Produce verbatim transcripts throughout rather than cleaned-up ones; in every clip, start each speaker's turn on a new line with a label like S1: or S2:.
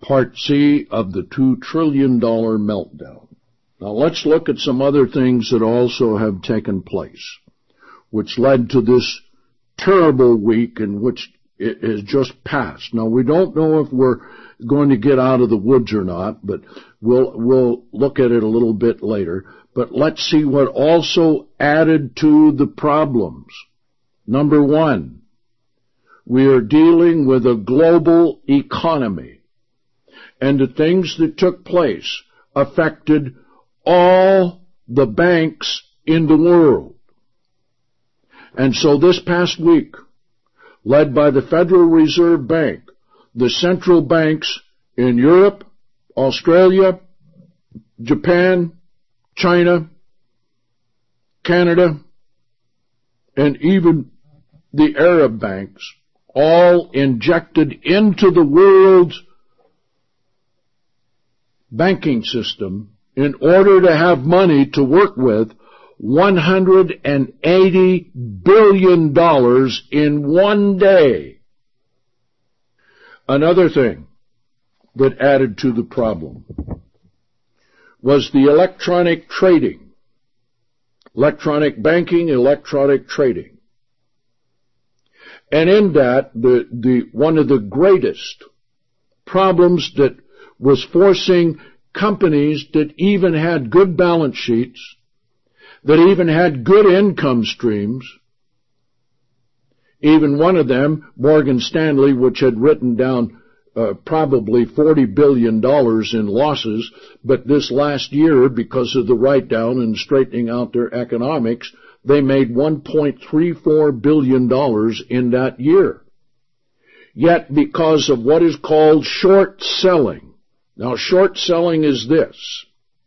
S1: Part C of the two trillion dollar meltdown. Now let's look at some other things that also have taken place, which led to this terrible week in which it has just passed. Now we don't know if we're going to get out of the woods or not, but we'll, we'll look at it a little bit later. But let's see what also added to the problems. Number one, we are dealing with a global economy, and the things that took place affected all the banks in the world. And so this past week, led by the Federal Reserve Bank, the central banks in Europe, Australia, Japan, China, Canada, and even the Arab banks, all injected into the world's banking system in order to have money to work with, one hundred eighty billion dollars in one day. Another thing that added to the problem was the electronic trading, electronic banking, electronic trading. And in that, the, the, one of the greatest problems that was forcing companies that even had good balance sheets, that even had good income streams, even one of them, Morgan Stanley, which had written down uh, probably forty billion dollars in losses, but this last year, because of the write-down and straightening out their economics, they made one point three four billion dollars in that year. Yet, because of what is called short selling. Now, short selling is this.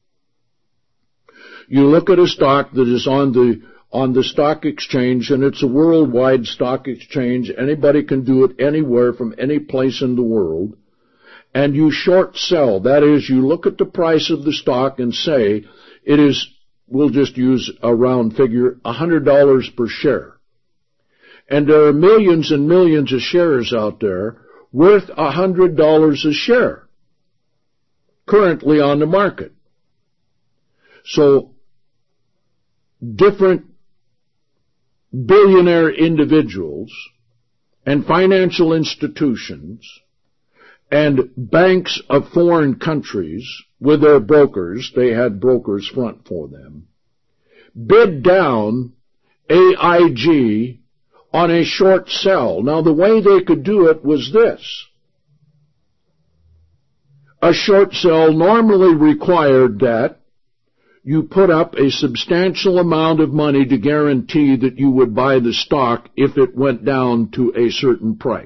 S1: You look at a stock that is on the on the stock exchange, and it's a worldwide stock exchange. Anybody can do it anywhere from any place in the world. And you short sell. That is, you look at the price of the stock and say it is, we'll just use a round figure, one hundred dollars per share. And there are millions and millions of shares out there worth one hundred dollars a share currently on the market. So, different billionaire individuals and financial institutions and banks of foreign countries with their brokers, they had brokers front for them, bid down A I G on a short sell. Now, the way they could do it was this. A short sell normally required that you put up a substantial amount of money to guarantee that you would buy the stock if it went down to a certain price.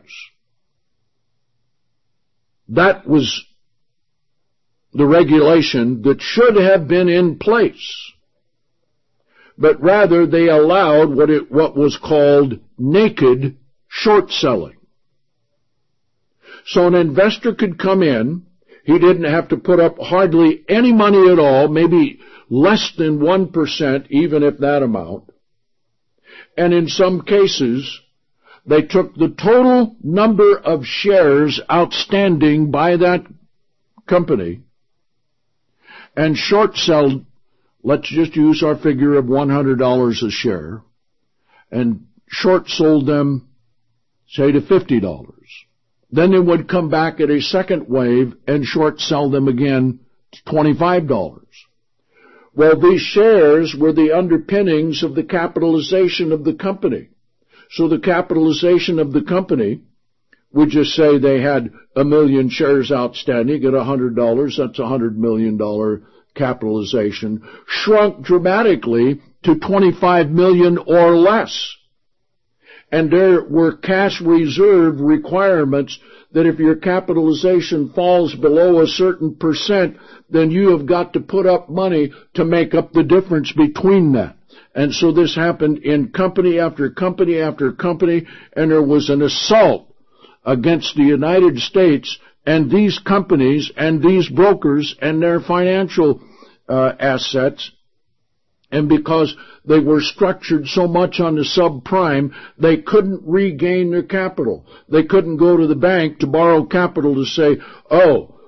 S1: That was the regulation that should have been in place. But rather they allowed what it, what was called naked short selling. So an investor could come in, he didn't have to put up hardly any money at all, maybe less than one percent, even if that amount. And in some cases, they took the total number of shares outstanding by that company and short sold, let's just use our figure of one hundred dollars a share, and short sold them, say, to fifty dollars. Then they would come back at a second wave and short sell them again to twenty-five dollars. Well, these shares were the underpinnings of the capitalization of the company. So the capitalization of the company, we just say they had a million shares outstanding at one hundred dollars, that's a one hundred million dollars capitalization, shrunk dramatically to twenty-five million dollars or less. And there were cash reserve requirements that if your capitalization falls below a certain percent, then you have got to put up money to make up the difference between that. And so this happened in company after company after company, and there was an assault against the United States and these companies and these brokers and their financial uh, assets. And because they were structured so much on the subprime, they couldn't regain their capital. They couldn't go to the bank to borrow capital to say, oh,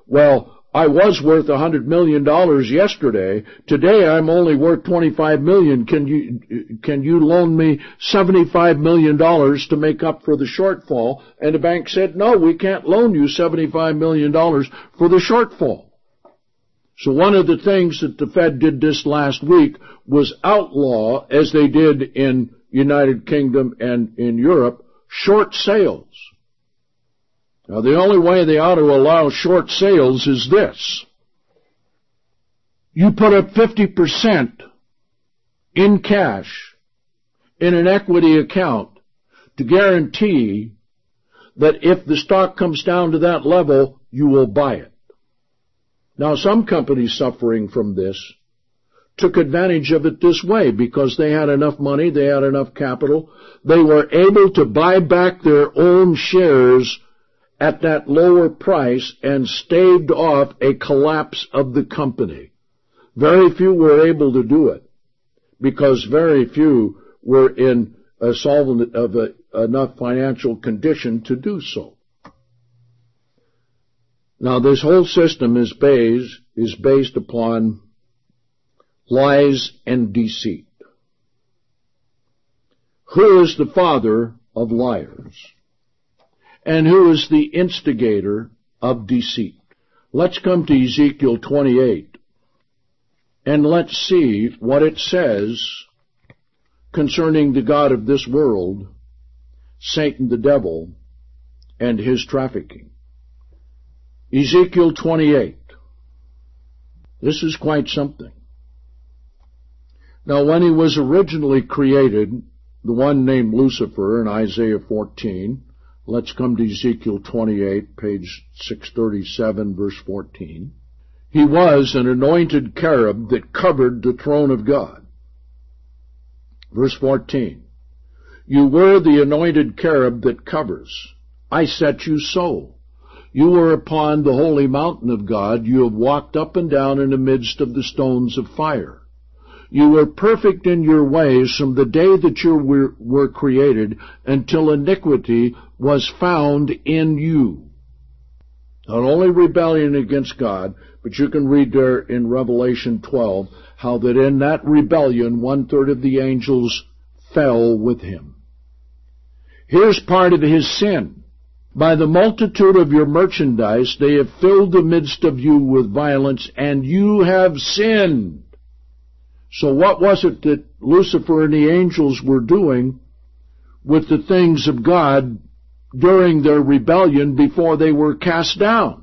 S1: well, I was worth a hundred million dollars yesterday. Today I'm only worth twenty-five million. Can you, can you loan me seventy-five million dollars to make up for the shortfall? And the bank said, no, we can't loan you seventy-five million dollars for the shortfall. So one of the things that the Fed did this last week was outlaw, as they did in United Kingdom and in Europe, short sales. Now, the only way they ought to allow short sales is this. You put up fifty percent in cash in an equity account to guarantee that if the stock comes down to that level, you will buy it. Now, some companies suffering from this took advantage of it this way because they had enough money, they had enough capital, they were able to buy back their own shares at that lower price and staved off a collapse of the company. Very few were able to do it because very few were in a solvent of a, enough financial condition to do so. Now, this whole system is based, is based upon lies and deceit. Who is the father of liars? And who is the instigator of deceit? Let's come to Ezekiel twenty-eight, and let's see what it says concerning the god of this world, Satan the devil, and his trafficking. Ezekiel twenty-eight. This is quite something. Now, when he was originally created, the one named Lucifer in Isaiah fourteen, let's come to Ezekiel twenty-eight, page six thirty-seven, verse fourteen. He was an anointed cherub that covered the throne of God. Verse fourteen. You were the anointed cherub that covers. I set you so. You were upon the holy mountain of God. You have walked up and down in the midst of the stones of fire. You were perfect in your ways from the day that you were, were created until iniquity was found in you. Not only rebellion against God, but you can read there in Revelation twelve how that in that rebellion one-third of the angels fell with him. Here's part of his sin. By the multitude of your merchandise they have filled the midst of you with violence, and you have sinned. So what was it that Lucifer and the angels were doing with the things of God during their rebellion before they were cast down?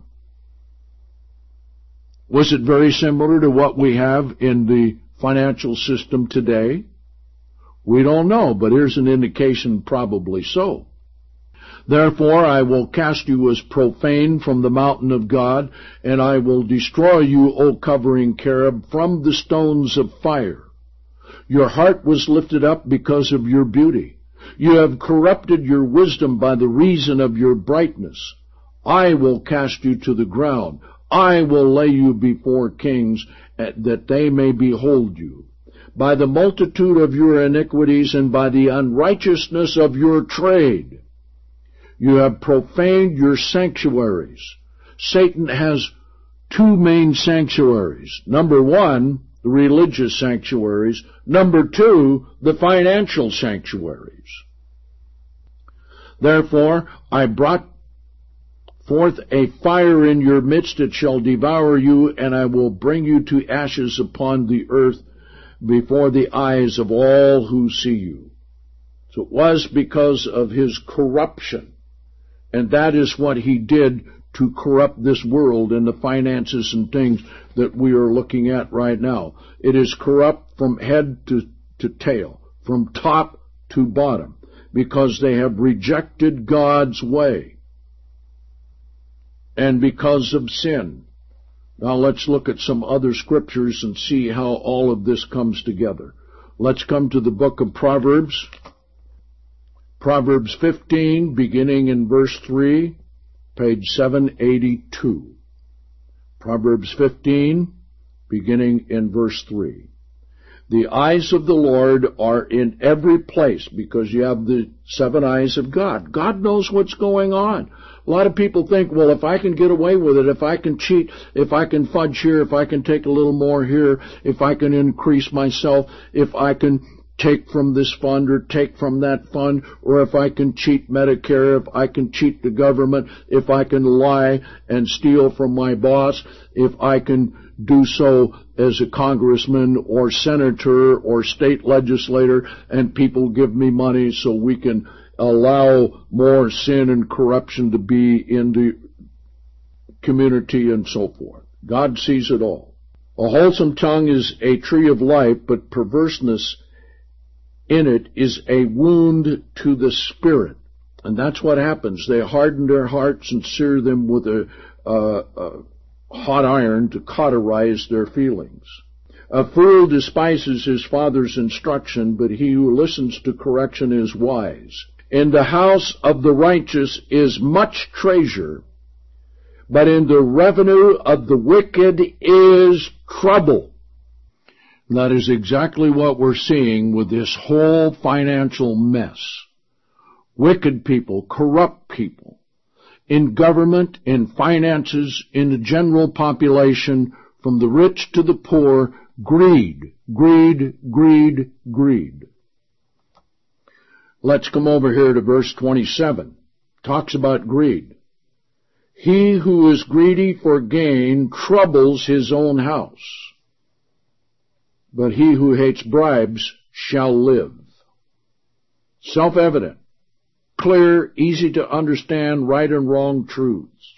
S1: Was it very similar to what we have in the financial system today? We don't know, but here's an indication probably so. Therefore I will cast you as profane from the mountain of God, and I will destroy you, O covering cherub, from the stones of fire. Your heart was lifted up because of your beauty. You have corrupted your wisdom by the reason of your brightness. I will cast you to the ground. I will lay you before kings, that they may behold you. By the multitude of your iniquities and by the unrighteousness of your trade, you have profaned your sanctuaries. Satan has two main sanctuaries. Number one, the religious sanctuaries. Number two, the financial sanctuaries. Therefore, I brought forth a fire in your midst, it shall devour you, and I will bring you to ashes upon the earth before the eyes of all who see you. So it was because of his corruption. And that is what he did to corrupt this world and the finances and things that we are looking at right now. It is corrupt from head to, to tail, from top to bottom, because they have rejected God's way and because of sin. Now let's look at some other scriptures and see how all of this comes together. Let's come to the book of Proverbs. Proverbs fifteen, beginning in verse three, page seven eighty-two. Proverbs fifteen, beginning in verse three. The eyes of the Lord are in every place because you have the seven eyes of God. God knows what's going on. A lot of people think, well, if I can get away with it, if I can cheat, if I can fudge here, if I can take a little more here, if I can increase myself, if I can take from this fund or take from that fund, or if I can cheat Medicare, if I can cheat the government, if I can lie and steal from my boss, if I can do so as a congressman or senator or state legislator, and people give me money so we can allow more sin and corruption to be in the community and so forth. God sees it all. A wholesome tongue is a tree of life, but perverseness in it is a wound to the spirit. And that's what happens. They harden their hearts and sear them with a, uh, a hot iron to cauterize their feelings. A fool despises his father's instruction, but he who listens to correction is wise. In the house of the righteous is much treasure, but in the revenue of the wicked is trouble. That is exactly what we're seeing with this whole financial mess. Wicked people, corrupt people, in government, in finances, in the general population, from the rich to the poor, greed, greed, greed, greed. Let's come over here to verse twenty-seven. Talks about greed. He who is greedy for gain troubles his own house, but he who hates bribes shall live. Self-evident, clear, easy to understand, right and wrong truths.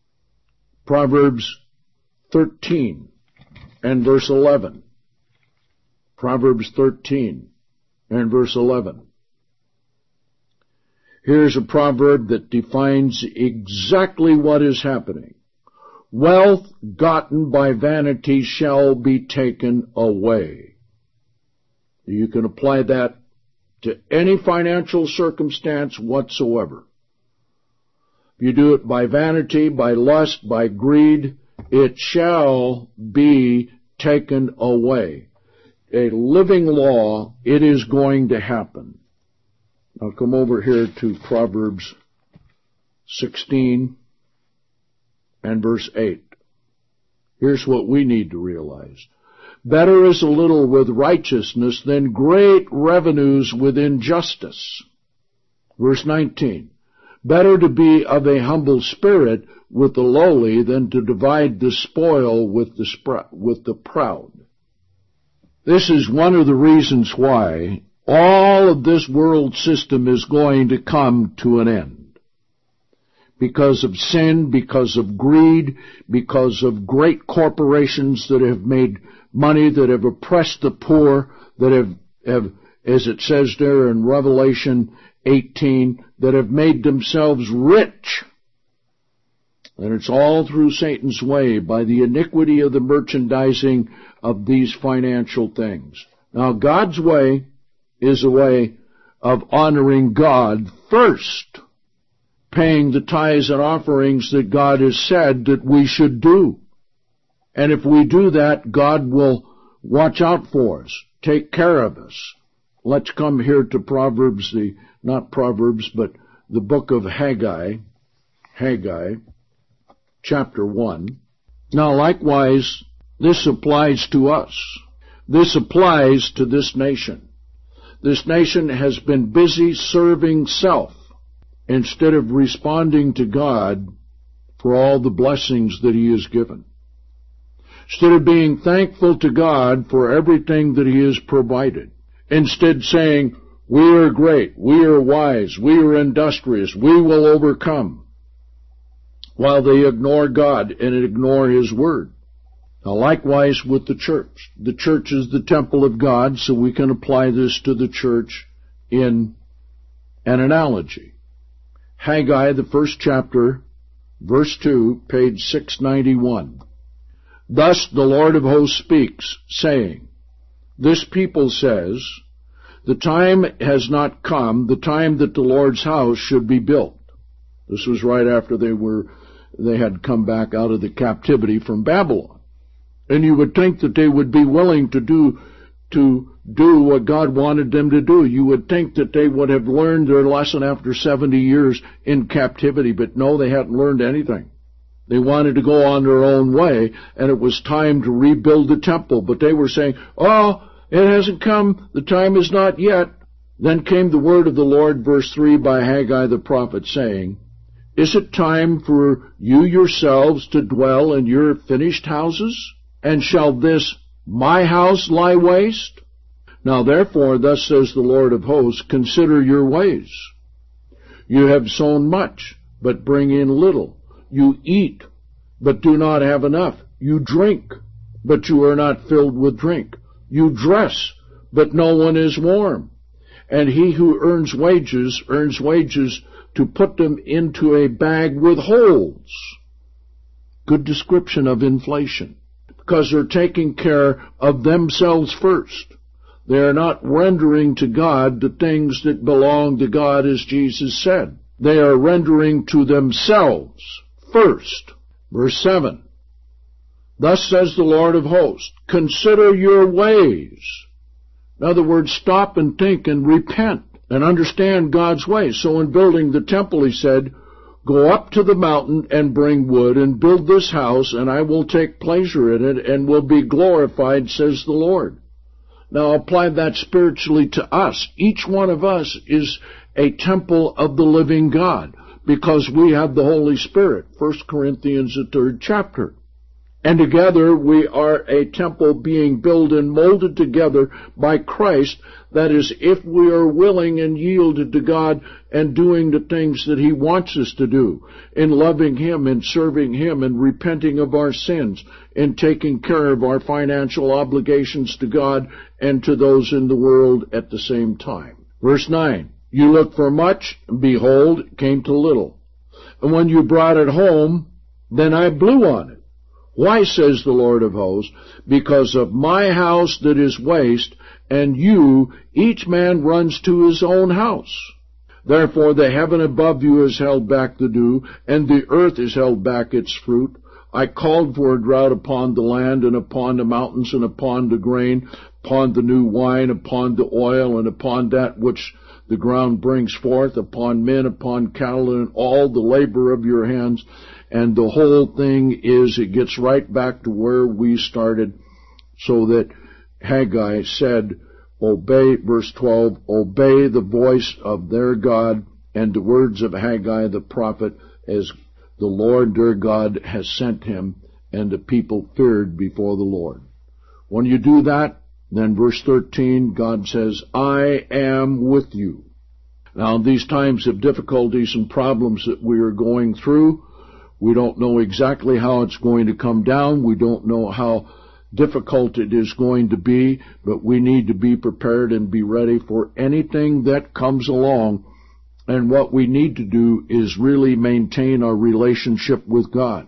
S1: Proverbs thirteen and verse eleven. Proverbs thirteen and verse eleven. Here's a proverb that defines exactly what is happening. Wealth gotten by vanity shall be taken away. You can apply that to any financial circumstance whatsoever. If you do it by vanity, by lust, by greed, it shall be taken away. A living law, it is going to happen. Now come over here to Proverbs sixteen and verse eight. Here's what we need to realize. Better is a little with righteousness than great revenues with injustice. Verse nineteen. Better to be of a humble spirit with the lowly than to divide the spoil with the, spr- with the proud. This is one of the reasons why all of this world system is going to come to an end. Because of sin, because of greed, because of great corporations that have made money, that have oppressed the poor, that have, have, as it says there in Revelation eighteen, that have made themselves rich. And it's all through Satan's way, by the iniquity of the merchandising of these financial things. Now, God's way is a way of honoring God first, paying the tithes and offerings that God has said that we should do. And if we do that, God will watch out for us, take care of us. Let's come here to Proverbs, the not Proverbs, but the book of Haggai, Haggai, chapter one. Now, likewise, this applies to us. This applies to this nation. This nation has been busy serving self instead of responding to God for all the blessings that He has given. Instead of being thankful to God for everything that He has provided. Instead saying, we are great, we are wise, we are industrious, we will overcome. While they ignore God and ignore His Word. Now, likewise with the church. The church is the temple of God, so we can apply this to the church in an analogy. Haggai, the first chapter, verse two, page six ninety-one. Thus the Lord of hosts speaks, saying, this people says, the time has not come, the time that the Lord's house should be built. This was right after they were, they had come back out of the captivity from Babylon. And you would think that they would be willing to do, to do what God wanted them to do. You would think that they would have learned their lesson after seventy years in captivity, but no, they hadn't learned anything. They wanted to go on their own way, and it was time to rebuild the temple. But they were saying, oh, it hasn't come, the time is not yet. Then came the word of the Lord, verse three, by Haggai the prophet, saying, is it time for you yourselves to dwell in your finished houses? And shall this my house lie waste? Now therefore, thus says the Lord of hosts, consider your ways. You have sown much, but bring in little. You eat, but do not have enough. You drink, but you are not filled with drink. You dress, but no one is warm. And he who earns wages, earns wages to put them into a bag with holes. Good description of inflation. Because they're taking care of themselves first. They are not rendering to God the things that belong to God, as Jesus said. They are rendering to themselves first. Verse seven. Thus says the Lord of hosts, consider your ways. In other words, stop and think and repent and understand God's ways. So in building the temple, he said, go up to the mountain and bring wood and build this house, and I will take pleasure in it and will be glorified, says the Lord. Now apply that spiritually to us. Each one of us is a temple of the living God because we have the Holy Spirit. First Corinthians, the third chapter. And together we are a temple being built and molded together by Christ. That is, if we are willing and yielded to God and doing the things that He wants us to do, in loving Him and serving Him and repenting of our sins, and taking care of our financial obligations to God and to those in the world at the same time. Verse nine, you looked for much, and behold, it came to little. And when you brought it home, then I blew on it. Why, says the Lord of hosts? Because of my house that is waste, and you, each man runs to his own house. Therefore the heaven above you has held back the dew, and the earth has held back its fruit. I called for a drought upon the land, and upon the mountains, and upon the grain, upon the new wine, upon the oil, and upon that which the ground brings forth, upon men, upon cattle, and all the labor of your hands. And the whole thing is, it gets right back to where we started, so that Haggai said, obey, verse twelve, obey the voice of their God and the words of Haggai the prophet, as the Lord their God has sent him, and the people feared before the Lord. When you do that, then verse thirteen, God says, I am with you. Now, in these times of difficulties and problems that we are going through, we don't know exactly how it's going to come down. We don't know how difficult it is going to be, but we need to be prepared and be ready for anything that comes along. And what we need to do is really maintain our relationship with God.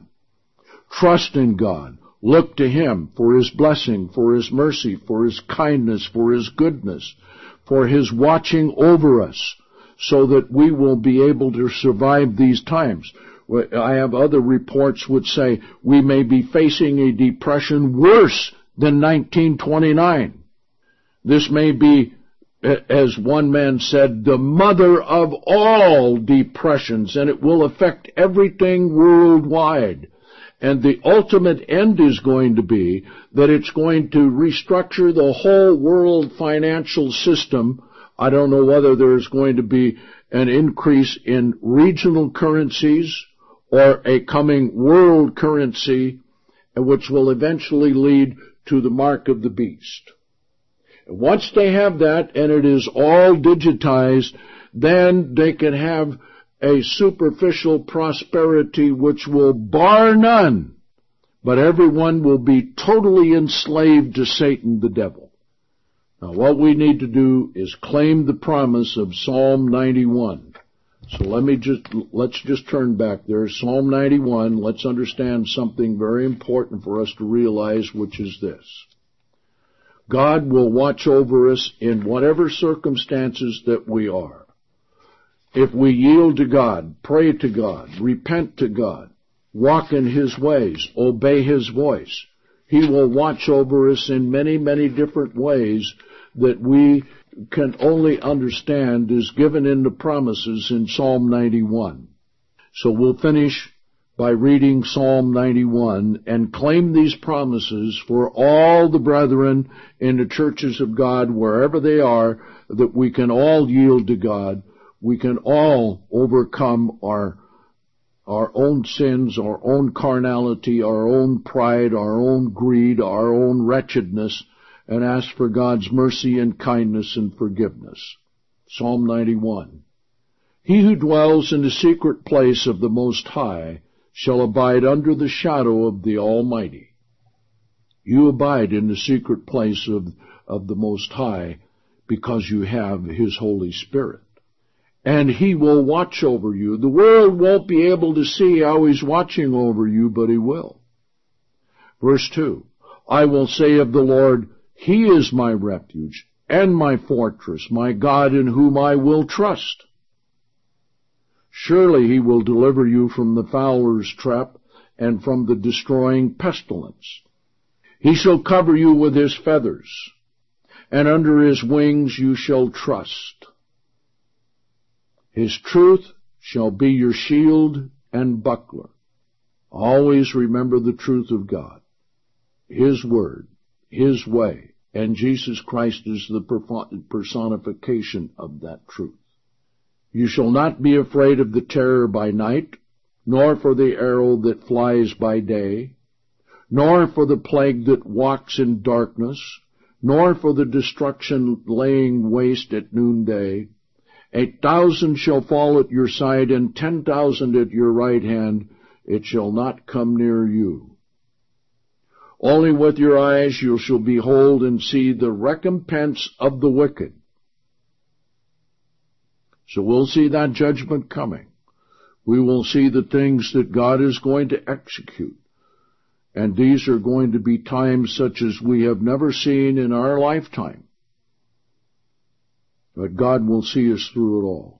S1: Trust in God. Look to Him for His blessing, for His mercy, for His kindness, for His goodness, for His watching over us, so that we will be able to survive these times. I have other reports which say we may be facing a depression worse than nineteen twenty-nine. This may be, as one man said, the mother of all depressions, and it will affect everything worldwide. And the ultimate end is going to be that it's going to restructure the whole world financial system. I don't know whether there's going to be an increase in regional currencies or a coming world currency, which will eventually lead to the mark of the beast. And once they have that, and it is all digitized, then they can have a superficial prosperity which will bar none, but everyone will be totally enslaved to Satan the devil. Now, what we need to do is claim the promise of Psalm ninety-one. So let me just, let's just turn back there. Psalm ninety-one, let's understand something very important for us to realize, which is this. God will watch over us in whatever circumstances that we are. If we yield to God, pray to God, repent to God, walk in His ways, obey His voice, He will watch over us in many, many different ways that we can only understand is given in the promises in Psalm ninety-one. So we'll finish by reading Psalm ninety-one and claim these promises for all the brethren in the churches of God, wherever they are, that we can all yield to God. We can all overcome our our own sins, our own carnality, our own pride, our own greed, our own wretchedness, and ask for God's mercy and kindness and forgiveness. Psalm ninety-one. He who dwells in the secret place of the Most High shall abide under the shadow of the Almighty. You abide in the secret place of, of the Most High because you have His Holy Spirit. And He will watch over you. The world won't be able to see how He's watching over you, but He will. Verse two, I will say of the Lord, He is my refuge and my fortress, my God in whom I will trust. Surely He will deliver you from the fowler's trap and from the destroying pestilence. He shall cover you with His feathers, and under His wings you shall trust. His truth shall be your shield and buckler. Always remember the truth of God, His word, His way, and Jesus Christ is the personification of that truth. You shall not be afraid of the terror by night, nor for the arrow that flies by day, nor for the plague that walks in darkness, nor for the destruction laying waste at noonday. Eight thousand shall fall at your side, and ten thousand at your right hand. It shall not come near you. Only with your eyes you shall behold and see the recompense of the wicked. So we'll see that judgment coming. We will see the things that God is going to execute. And these are going to be times such as we have never seen in our lifetime. But God will see us through it all.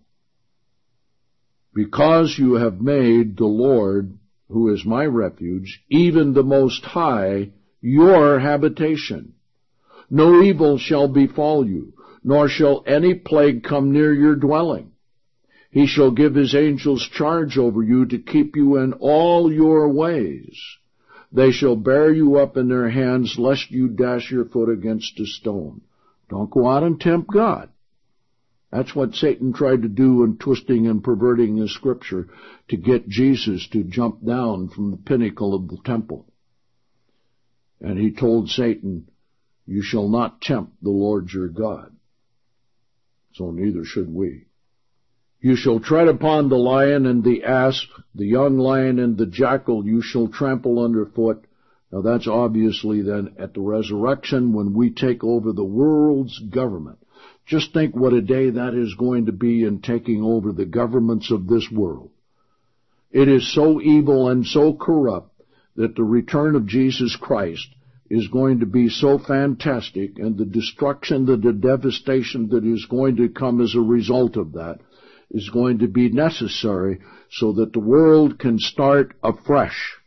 S1: Because you have made the Lord, who is my refuge, even the Most High, your habitation. No evil shall befall you, nor shall any plague come near your dwelling. He shall give His angels charge over you to keep you in all your ways. They shall bear you up in their hands, lest you dash your foot against a stone. Don't go out and tempt God. That's what Satan tried to do in twisting and perverting the Scripture, to get Jesus to jump down from the pinnacle of the temple. And he told Satan, you shall not tempt the Lord your God. So neither should we. You shall tread upon the lion and the asp, the young lion and the jackal you shall trample underfoot. Now that's obviously then at the resurrection when we take over the world's government. Just think what a day that is going to be in taking over the governments of this world. It is so evil and so corrupt that the return of Jesus Christ is going to be so fantastic, and the destruction, the, the devastation that is going to come as a result of that is going to be necessary so that the world can start afresh.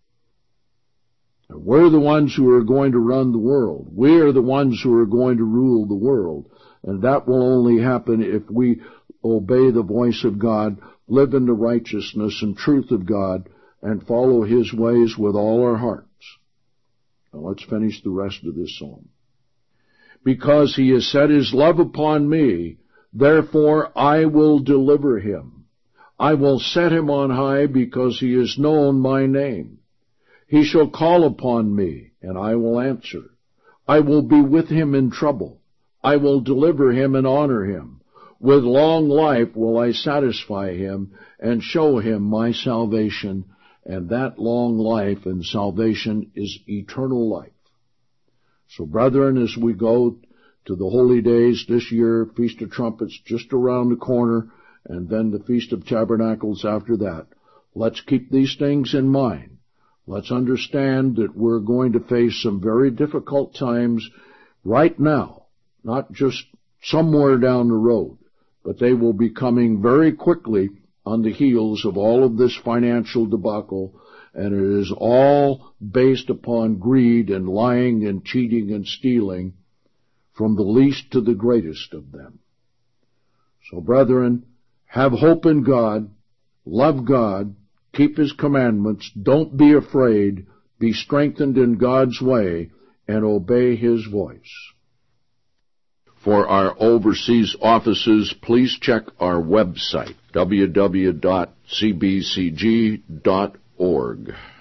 S1: We're the ones who are going to run the world. We're the ones who are going to rule the world. And that will only happen if we obey the voice of God, live in the righteousness and truth of God, and follow His ways with all our hearts. Now let's finish the rest of this psalm. Because He has set His love upon me, therefore I will deliver him. I will set him on high because he has known my name. He shall call upon me, and I will answer. I will be with him in trouble. I will deliver him and honor him. With long life will I satisfy him and show him my salvation. And that long life and salvation is eternal life. So brethren, as we go to the holy days this year, Feast of Trumpets just around the corner, and then the Feast of Tabernacles after that, let's keep these things in mind. Let's understand that we're going to face some very difficult times right now, not just somewhere down the road, but they will be coming very quickly on the heels of all of this financial debacle and it is all based upon greed and lying and cheating and stealing, from the least to the greatest of them. So, brethren, have hope in God, love God, keep His commandments, don't be afraid, be strengthened in God's way, and obey His voice. For our overseas offices, please check our website, w w w dot c b c g dot org.